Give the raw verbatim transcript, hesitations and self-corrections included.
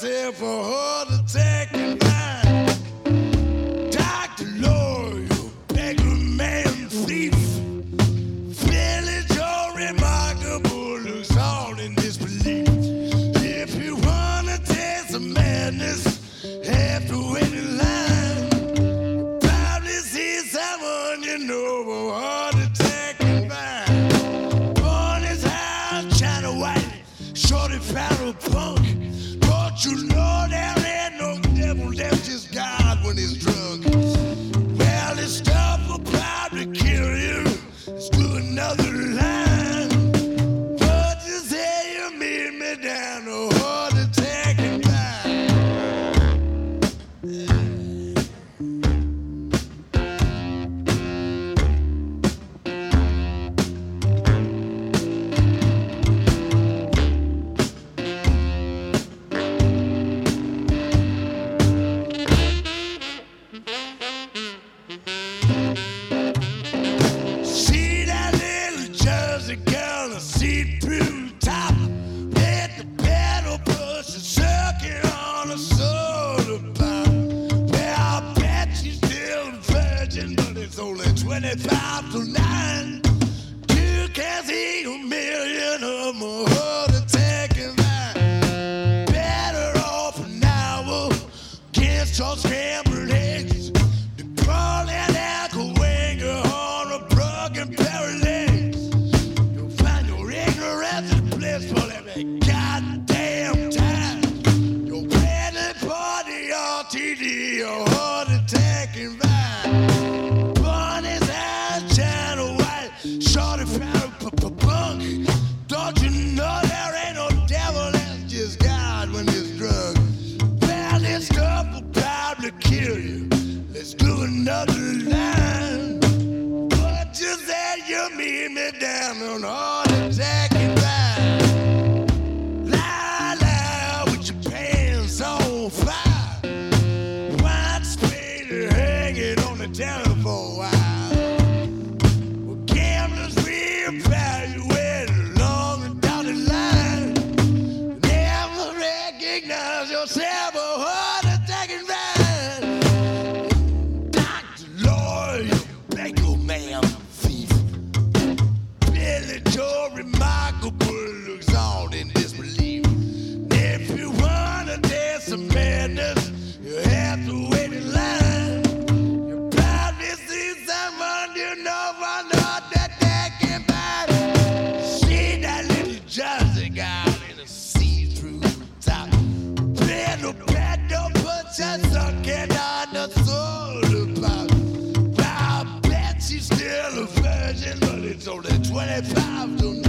yourself a heart attack and die. Doctor, lawyer, beggar, man, thief. Village, you're remarkable, looks all in disbelief. If you wanna taste the madness, have to wait in line. Probably see someone you know a heart attack and die. Born his house, China White, shorty powder punk. Don't you know there ain't no devil, that's just God when he's drunk. Well, this stuff will probably kill you. Let's do another line. But you say you meet me down a heart attack and die. See that little Jersey girl, a see-through top. Let the pedal push and circuit on a soda pop. Well, I bet she's still a virgin, but it's only twenty-five to nine. You can see a million of them, a heart attack and die. Better off an hour against your scrambled eggs. The crawling ankle winger on a broken pair of legs. You'll find your ignorance in a place for every goddamn time. You're planning for the R T D, a heart attack and die. Born his eyes, China White, shorty found a punk. Don't you know there ain't no devil, that's just God when he's drunk. Well, this stuff will probably kill you. Let's do another line. But you said you meet me down on heart attack and ride. Lie, lie with your pants on fire. White spade hanging on the telephone wire. Well, gamblers reevaluate along and down the line. Never recognize yourself a heart attack and ride. Doctor, lawyer, beggar, man, thief. Billy Joe, remarkable, looks all in disbelief. If you wanna dance some madness, you have to wait in line. You probably see someone you know for not that they can buy. See that little Jersey girl in a see-through top. Pedal, pedal, put your sucking on the soda pop. I bet she's still a virgin, but it's only twenty-five to